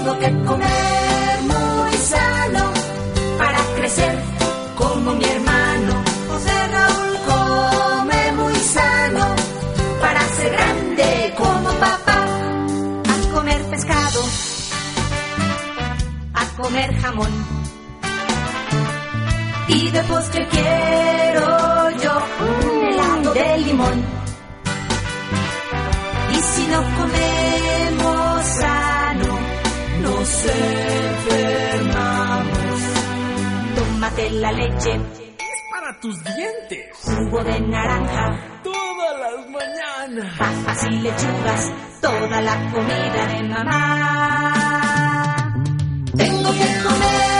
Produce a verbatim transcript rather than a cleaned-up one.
Tengo que comer muy sano para crecer como mi hermano. José Raúl come muy sano para ser grande como papá. A comer pescado, a comer jamón, y de postre quiero yo un helado de limón. Y si no comemos sano, nos enfermamos. Tómate la leche, es para tus dientes. Jugo de naranja, todas las mañanas. Papas y lechugas, toda la comida de mamá. Tengo que comer